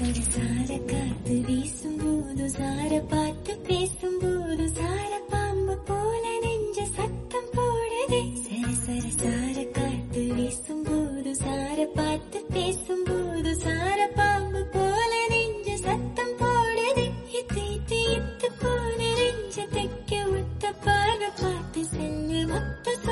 சார காத்து வீசும்போது சார பார்த்து பேசும்போது சார பாம்பு போல நெஞ்ச சத்தம் போடுதே. சர சார காத்து வீசும்போது சார பார்த்து பேசும்போது சார பாம்பு போல நெஞ்ச சத்தம் போடுதே. இத்து போன நெஞ்ச தைக்க ஒத்த பார்வை பார்த்து செல்ல மொத்த